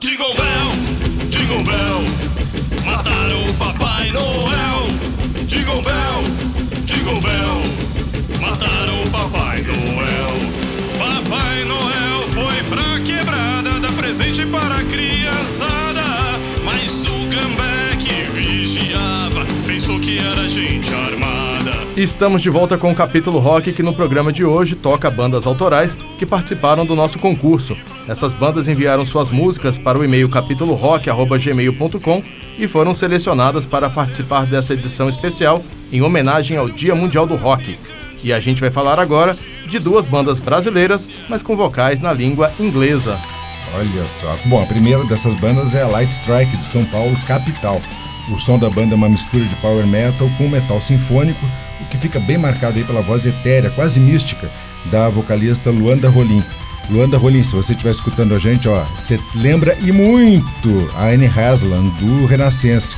Jingle Bell, mataram o Papai Noel. Jingle Bell, mataram o Papai Noel. Papai Noel foi pra quebrada, dar presente para a criançada. Mas o Gambé que vigiava pensou que era gente armada. Estamos de volta com o Capítulo Rock, que no programa de hoje toca bandas autorais que participaram do nosso concurso. Essas bandas enviaram suas músicas para o e-mail capitulorock@gmail.com e foram selecionadas para participar dessa edição especial em homenagem ao Dia Mundial do Rock. E a gente vai falar agora de duas bandas brasileiras, mas com vocais na língua inglesa. Olha só. Bom, a primeira dessas bandas é a Light Strike, de São Paulo, capital. O som da banda é uma mistura de power metal com metal sinfônico, o que fica bem marcado aí pela voz etérea, quase mística, da vocalista Luanda Rolim. Luanda Rolim, se você estiver escutando a gente, você lembra e muito a Anne Haslam, do Renascença.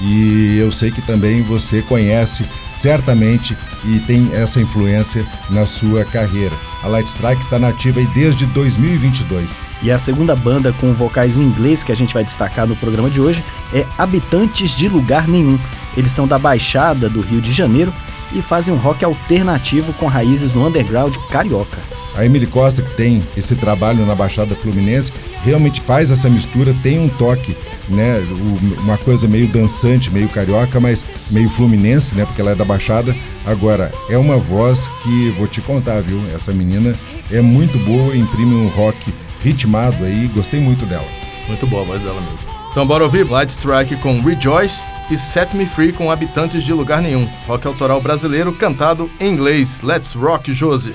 E eu sei que também você conhece certamente e tem essa influência na sua carreira. A Light Strike está nativa aí desde 2022. E a segunda banda com vocais em inglês que a gente vai destacar no programa de hoje é Habitantes de Lugar Nenhum. Eles são da Baixada do Rio de Janeiro e fazem um rock alternativo com raízes no underground carioca. A Emily Costa, que tem esse trabalho na Baixada Fluminense, realmente faz essa mistura, tem um toque, né, uma coisa meio dançante, meio carioca, mas meio fluminense, né, porque ela é da Baixada. Agora, é uma voz que, vou te contar, viu, essa menina é muito boa, imprime um rock ritmado aí, gostei muito dela. Muito boa a voz dela mesmo. Então bora ouvir Light Strike com Rejoice e Set Me Free com Habitantes de Lugar Nenhum, rock autoral brasileiro cantado em inglês. Let's rock, Josi!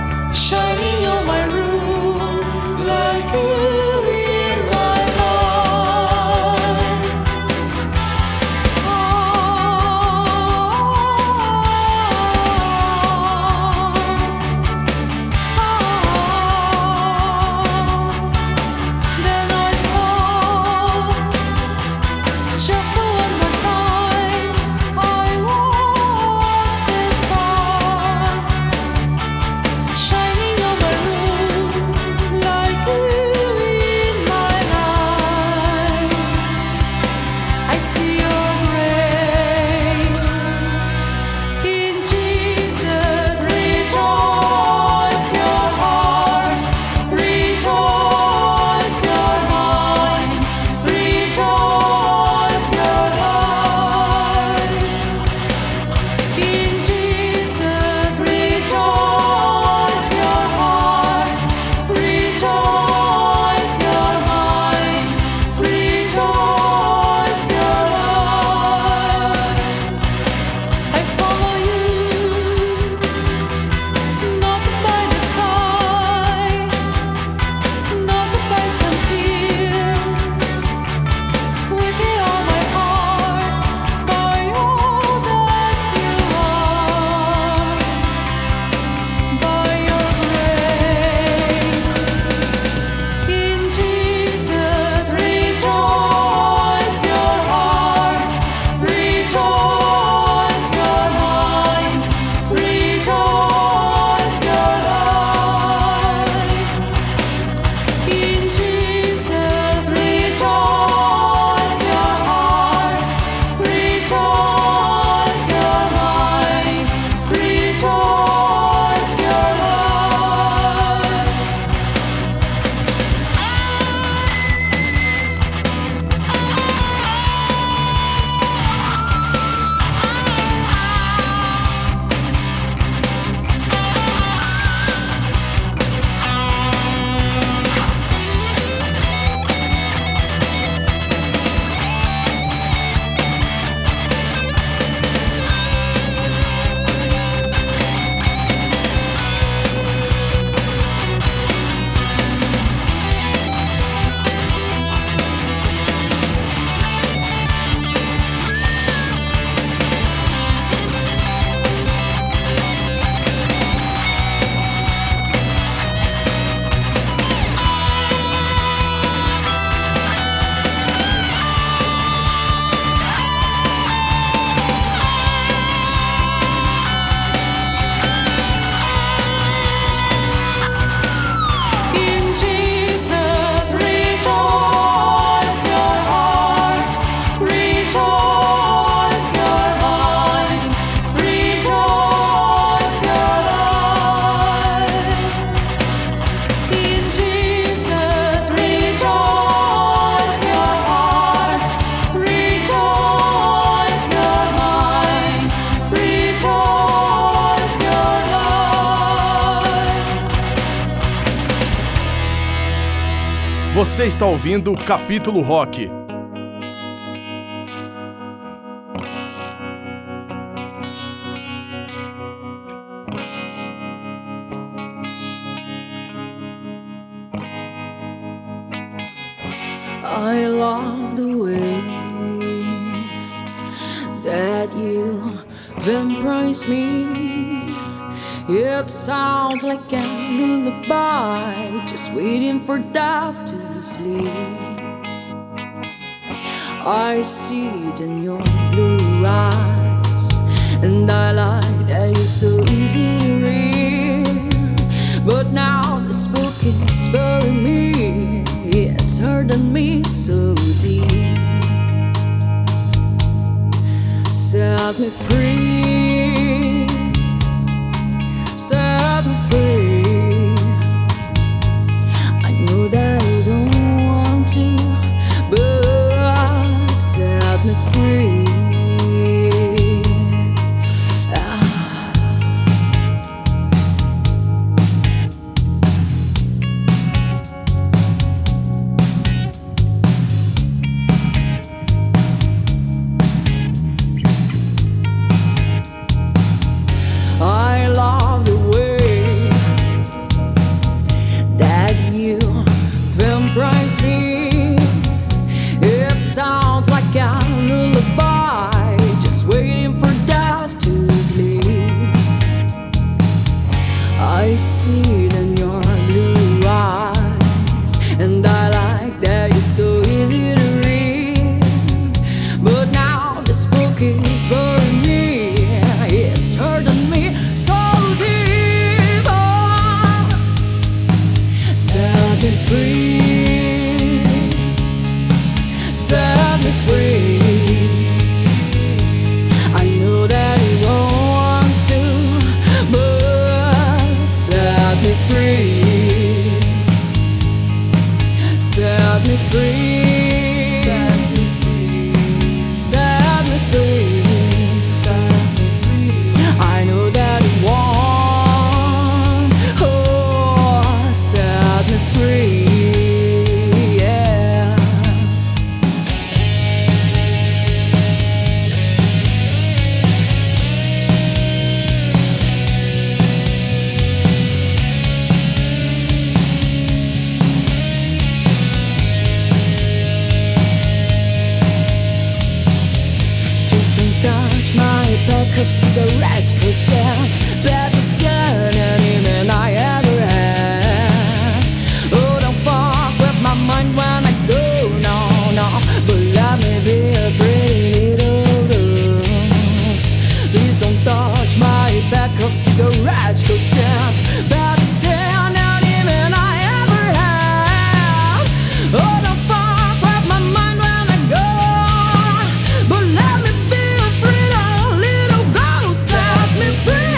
Shining on my room like you in my heart. Você está ouvindo o Capítulo Rock. I love the way that you vampirize me. It sounds like a lullaby, just waiting for death to sleep. I see it in your blue eyes, and I like that you're so easy to read. But now this book is burying me, it's hurting me so deep. Set me free, set me free. I know that you don't want to, but set me free. I see it in your blue eyes, and I like that you're so easy to read. But now this book is burying me, it's hurting me so deep. Oh, set me free, set me free. I know that you won't want to, but set me free, set me free, set me free, set me free, set me free. I know that you want, oh, set me free. Touch my pack of cigarettes, 'cause it's better than any man I ever had. Oh, don't fuck with my mind when I go, no, no. But let me be a pretty little rose. Please don't touch my pack of cigarettes, 'cause it's better than any man I ever had. Oh, don't fuck with my mind when I go, but let me be a pretty little girl. Set me free,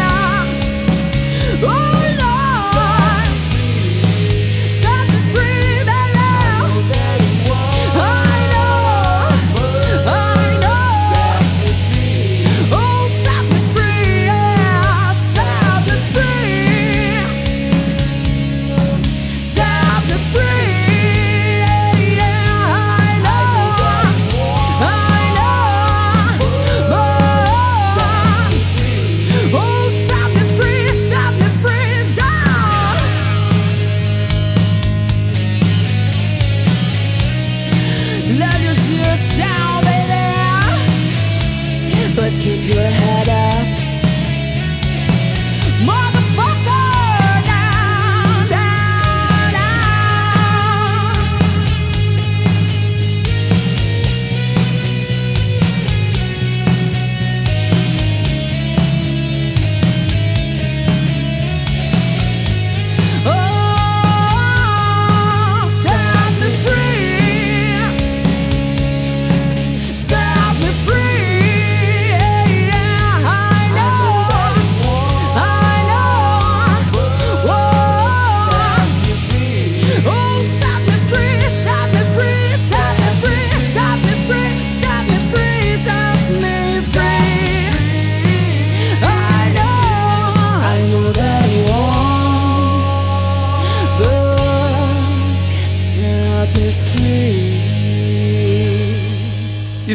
oh Lord, set me free, baby. I know, oh, set me free, yeah, set me free.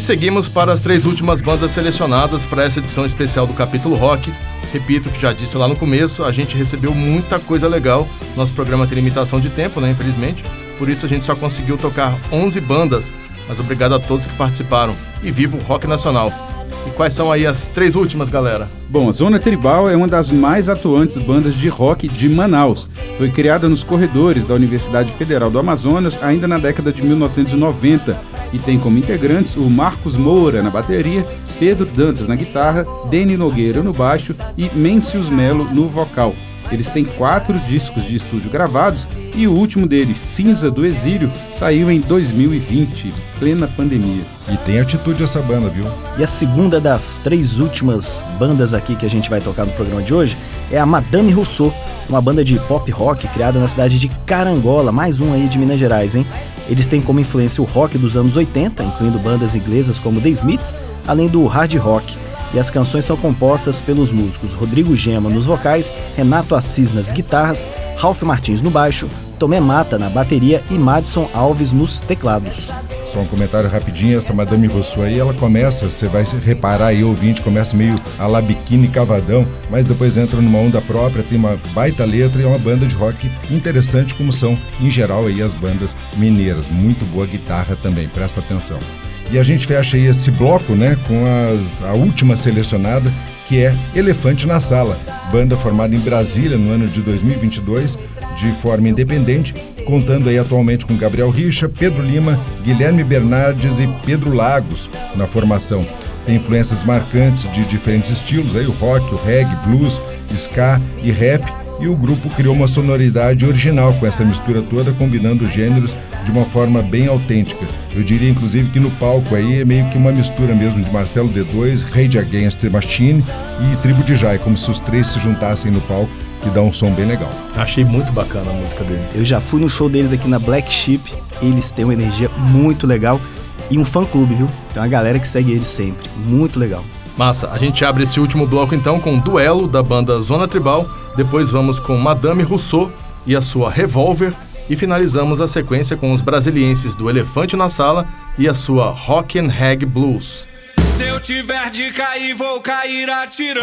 seguimos para as 3 últimas bandas selecionadas para essa edição especial do Capítulo Rock. Repito o que já disse lá no começo, a gente recebeu muita coisa legal. Nosso programa tem limitação de tempo, né, infelizmente. Por isso a gente só conseguiu tocar 11 bandas, mas obrigado a todos que participaram. E viva o rock nacional! E quais são aí as 3 últimas, galera? Bom, a Zona Tribal é uma das mais atuantes bandas de rock de Manaus. Foi criada nos corredores da Universidade Federal do Amazonas ainda na década de 1990 e tem como integrantes o Marcos Moura na bateria, Pedro Dantas na guitarra, Deni Nogueira no baixo e Mencius Melo no vocal. Eles têm 4 discos de estúdio gravados e o último deles, Cinza do Exílio, saiu em 2020, plena pandemia. E tem atitude essa banda, viu? E a segunda das 3 últimas bandas aqui que a gente vai tocar no programa de hoje é a Madame Rousseau, uma banda de pop rock criada na cidade de Carangola, mais um aí de Minas Gerais, hein? Eles têm como influência o rock dos anos 80, incluindo bandas inglesas como The Smiths, além do hard rock. E as canções são compostas pelos músicos Rodrigo Gema nos vocais, Renato Assis nas guitarras, Ralph Martins no baixo, Tomé Mata na bateria e Madison Alves nos teclados. Só um comentário rapidinho, essa Madame Rousseau aí, ela começa, você vai reparar aí, ouvinte, começa meio a la Biquíni Cavadão, mas depois entra numa onda própria, tem uma baita letra e é uma banda de rock interessante, como são, em geral, aí as bandas mineiras. Muito boa guitarra também, presta atenção. E a gente fecha aí esse bloco, né, com a última selecionada, que é Elefante na Sala, banda formada em Brasília no ano de 2022, de forma independente, contando aí atualmente com Gabriel Richa, Pedro Lima, Guilherme Bernardes e Pedro Lagos na formação. Tem influências marcantes de diferentes estilos, aí o rock, o reggae, blues, ska e rap, e o grupo criou uma sonoridade original com essa mistura toda, combinando gêneros de uma forma bem autêntica. Eu diria, inclusive, que no palco aí é meio que uma mistura mesmo de Marcelo D2, Rage Against the Machine e Tribo de Jai, como se os 3 se juntassem no palco e dá um som bem legal. Achei muito bacana a música deles. Eu já fui no show deles aqui na Black Sheep, eles têm uma energia muito legal e um fã-clube, viu? Tem uma galera que segue eles sempre, muito legal. Massa, a gente abre esse último bloco então com Duelo, da banda Zona Tribal, depois vamos com Madame Rousseau e a sua Revolver, e finalizamos a sequência com os brasilienses do Elefante na Sala e a sua Rock and Reggae Blues. Se eu tiver de cair, vou cair atirando.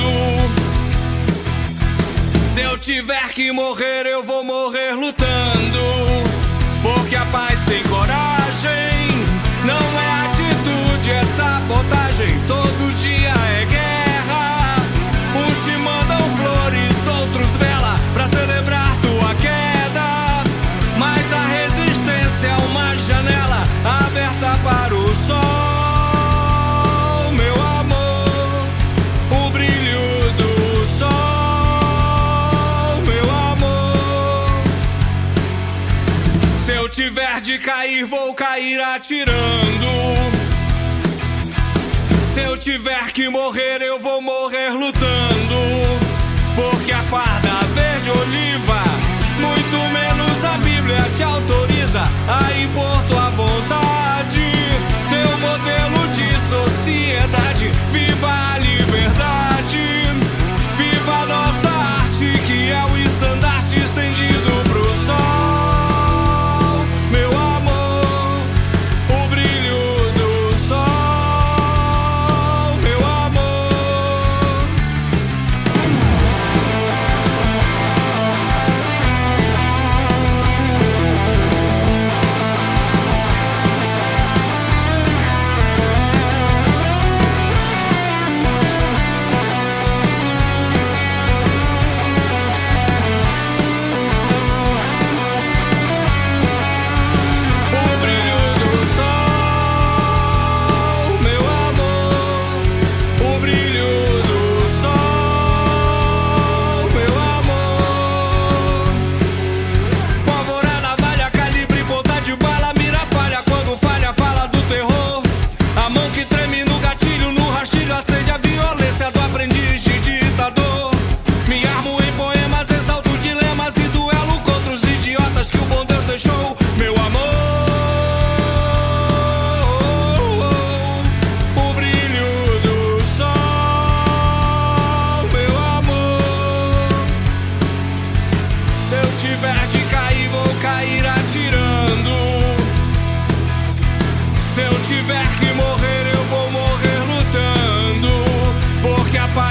Se eu tiver que morrer, eu vou morrer lutando. Porque a paz sem coragem não é atitude, é sabotagem. Todo dia é guerra. Uns te mandam flores, outros vela pra celebrar tua queda. Mas a resistência é uma janela aberta para o sol, meu amor, o brilho do sol, meu amor. Se eu tiver de cair, vou cair atirando. Se eu tiver que morrer, eu vou morrer lutando. Porque a farda verde oliva, muito menos a Bíblia te autoriza a impor tua vontade, teu modelo de sociedade. Viva a liberdade, viva a nossa arte, que é o estandarte estendido pro sol, meu amor, o brilho do sol, meu amor.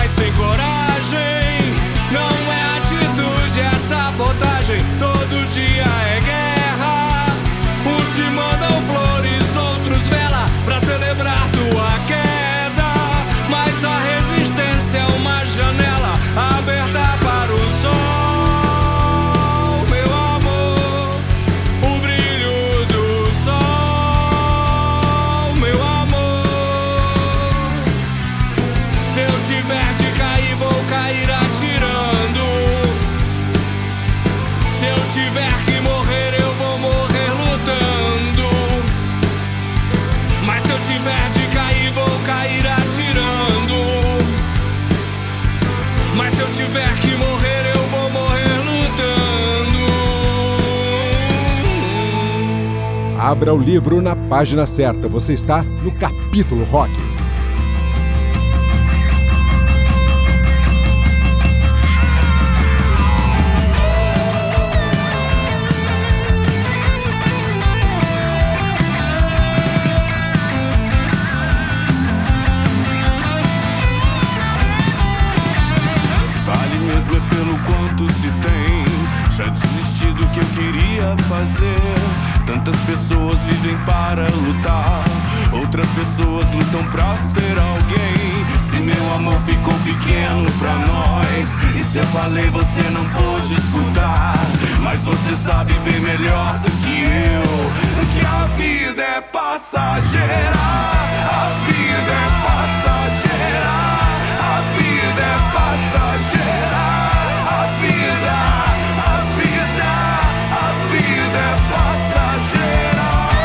mas sem coragem. Não é atitude, é sabotagem. Todo dia é guerra. Uns te mandam flores, outros vela pra celebrar tua queda. Mas a resistência é uma janela aberta para o sol, meu amor. O brilho do sol, meu amor. Se eu tiver de cair, vou cair atirando. Se eu tiver que morrer, eu vou morrer lutando. Mas se eu tiver de cair, vou cair atirando. Mas se eu tiver que morrer, eu vou morrer lutando. Abra o livro na página certa. Você está no Capítulo Rock. Vale mesmo é pelo quanto se tem. Já desisti do que eu queria fazer. Tantas pessoas vivem para lutar, outras pessoas lutam pra ser alguém. Se meu amor ficou pequeno pra nós, e se eu falei você não pôde escutar. Mas você sabe bem melhor do que eu que a vida é passageira. A vida é passageira. A vida é passageira. A vida é passageira.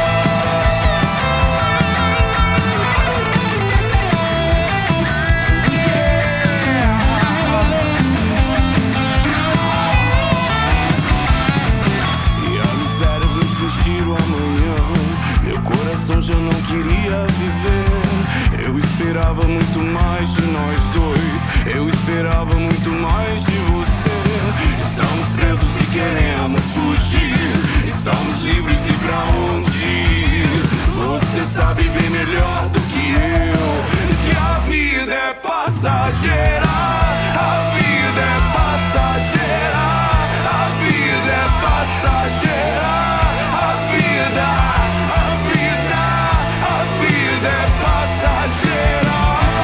E a miséria vem sentir o amanhã. Meu coração já não queria viver. Eu esperava muito mais de nós dois. Eu esperava muito mais de você. Estamos presos e queremos fugir. Estamos livres e pra onde ir? Você sabe bem melhor do que eu que a vida é passageira. A vida é passageira. A vida é passageira. A vida é passageira.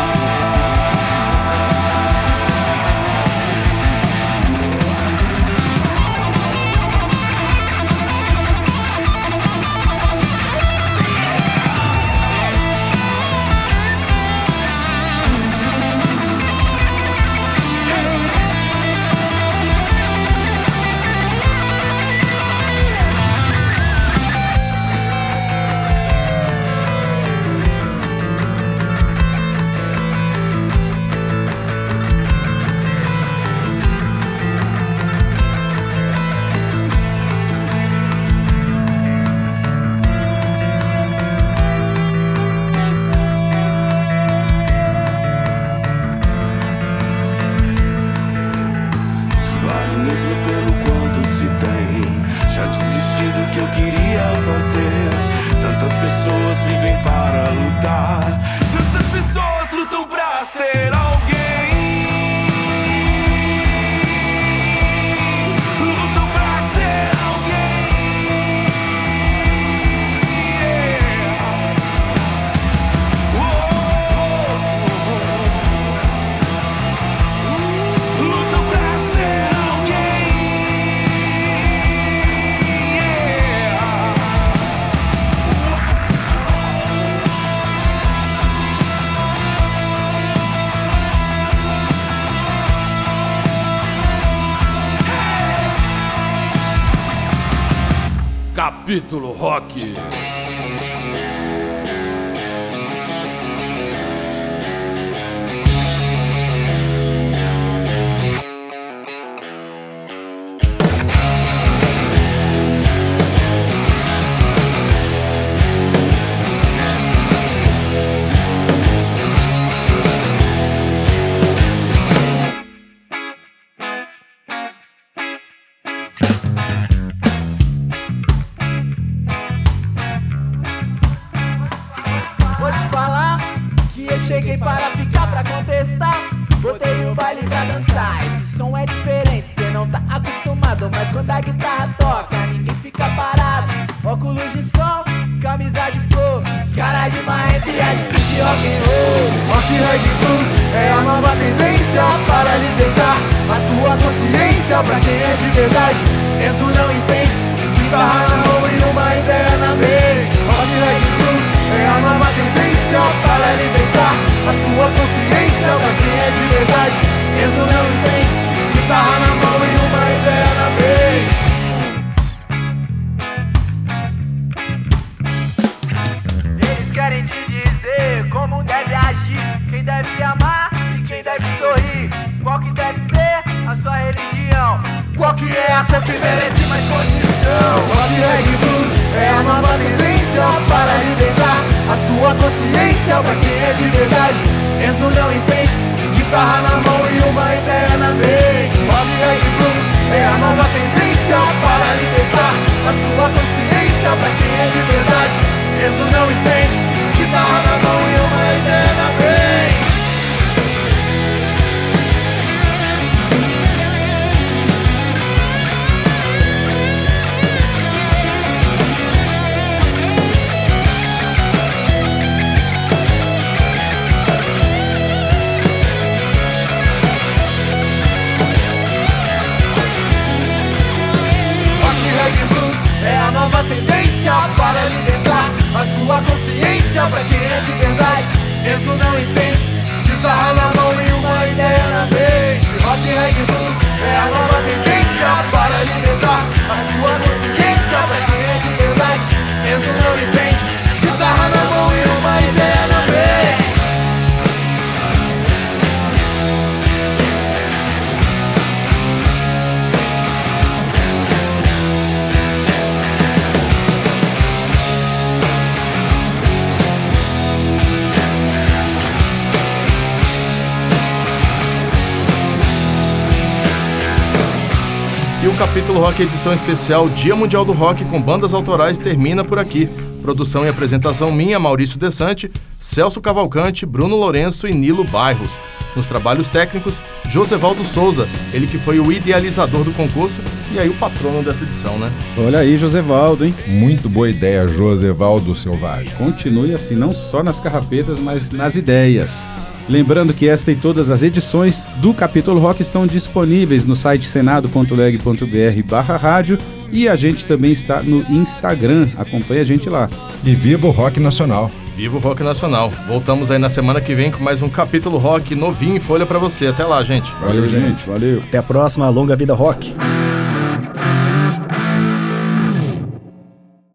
Capítulo Rock. dançar. Esse som é diferente, cê não tá acostumado, mas quando a guitarra toca, ninguém fica parado. Óculos de som, camisa de flor, cara de marrento e atitude de rock and roll. Rock, reggae, blues é a nova tendência para libertar a sua consciência. Pra quem é de verdade, Enzo não entende, guitarra na mão e uma ideia na mente. Rock, reggae, blues é a nova tendência para libertar a sua consciência. Pra quem é de verdade, Enzo não entende, guitarra na mão e uma ideia na mente. Eles querem te dizer como deve agir, quem deve amar e quem deve sorrir, qual que deve ser a sua religião, qual que é a cor que merece mais condição. Rock, reggae, blues é a nova tendência para libertar a sua consciência. Pra quem é de verdade, Enzo não entende, guitarra na mão e uma ideia na mente. Rock, reggae, blues é a nova tendência para libertar a sua consciência. Pra quem é de verdade, Enzo não entende, guitarra na mão e uma ideia na mente. Nova tendência para libertar a sua consciência. Pra quem é de verdade, Enzo não entende, guitarra na mão e uma ideia na mente. Rock, reggae, blues é a nova tendência para libertar a sua consciência. Pra quem é de verdade, Enzo não entende, guitarra na mão e uma ideia na mente. E o Capítulo Rock edição especial Dia Mundial do Rock com bandas autorais termina por aqui. Produção e apresentação minha, Maurício Desante, Celso Cavalcante, Bruno Lourenço e Nilo Bairros. Nos trabalhos técnicos, Josevaldo Souza, ele que foi o idealizador do concurso e aí o patrono dessa edição, né? Olha aí, Josevaldo, hein? Muito boa ideia, Josevaldo Selvagem. Continue assim, não só nas carrapetas, mas nas ideias. Lembrando que esta e todas as edições do Capítulo Rock estão disponíveis no site senado.leg.br/rádio e a gente também está no Instagram, acompanhe a gente lá. E viva o rock nacional! Viva o rock nacional! Voltamos aí na semana que vem com mais um Capítulo Rock novinho em folha pra você. Até lá, gente! Valeu, gente! Valeu! Até a próxima, longa vida rock!